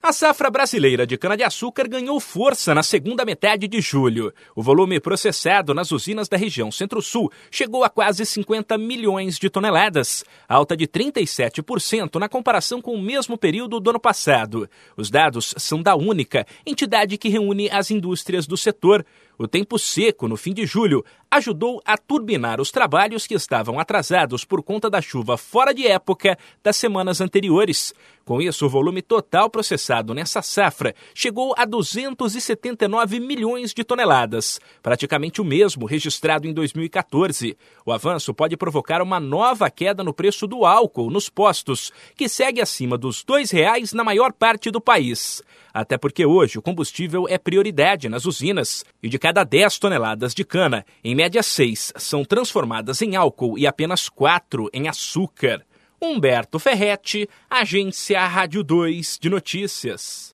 A safra brasileira de cana-de-açúcar ganhou força na segunda metade de julho. O volume processado nas usinas da região Centro-Sul chegou a quase 50 milhões de toneladas, alta de 37% na comparação com o mesmo período do ano passado. Os dados são da Única, entidade que reúne as indústrias do setor. O tempo seco no fim de julho ajudou a turbinar os trabalhos que estavam atrasados por conta da chuva fora de época das semanas anteriores. Com isso, o volume total processado nessa safra chegou a 279 milhões de toneladas, praticamente o mesmo registrado em 2014. O avanço pode provocar uma nova queda no preço do álcool nos postos, que segue acima dos R$ 2,00 na maior parte do país. Até porque hoje o combustível é prioridade nas usinas e de cada 10 toneladas de cana, em média 6 são transformadas em álcool e apenas 4 em açúcar. Humberto Ferretti, Agência Rádio 2 de Notícias.